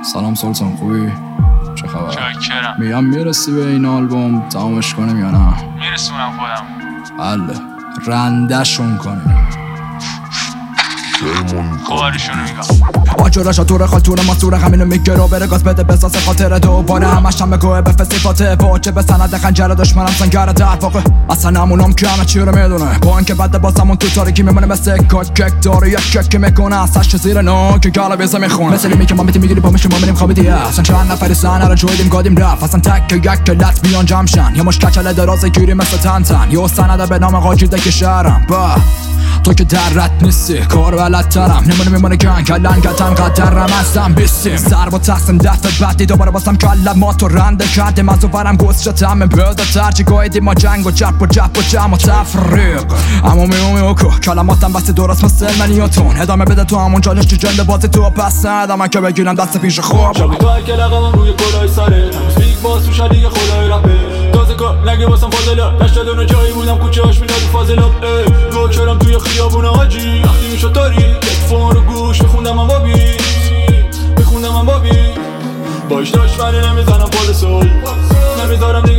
سلام سلطان، خوبی؟ چه خبر؟ چاکرم. میگم میرسی به این آلبوم تمامش کنیم یا نه؟ میرسونم خودم. بله رندشون کنیم. خوارشونو میگم آجورش طور خالتور ما سور همینو میگه رو بره گاز بده بساس خاطر دوباره همش هم بگوه به فسیفاته پاچه به سند خنجر دشمنم سنگر در واقع اصلا همونم که همه چی رو میدونه با اینکه بعد بازمون تو تاریکی میمونه مثل کک داره یک کک میکنه اصلاش زیر نو که گالا بیزه میخونه مثل می که ما میگیری با میشیم ما میریم خوابیدی اصلا چند نفری سنه رو جویدیم گادیم رفت اصلا تک یک لط بیان جمشن یا مش کچل درازه گیری مثل تن یا سنده به نام قاجیده که شهرم با تو که در رد نیستی کار بلد ترم نمونه میمونه گنگ کلن کتن قدرم هستم بیستیم سر با تقسیم دفعه بعدی دوباره بازم کلمات رو رنده کردیم از اوورم گوست شدم بده ترچی گاهیدیم ما جنگ و جب و جمع و تفریق اما میوکو کلماتم بستی درست مثل منیاتون ادامه بده تو همون چالش چی جنده بازی تو پس ندم که بگیرم دست پیش خوب شبی تو هر که لقمم روی کلای سره تمسپیک باز تو شدیگه خدای رپه تازه کار نگه واسم فاضله نشتدونه جایی بودم کوچه هاش میداد و فاضلم گل کردم توی خیابون آجی وقتی میشد تاری تلفن رو گوش میخوندم من بابی باش داشت ولی نمیزنم پال سول نمیذارم دیگه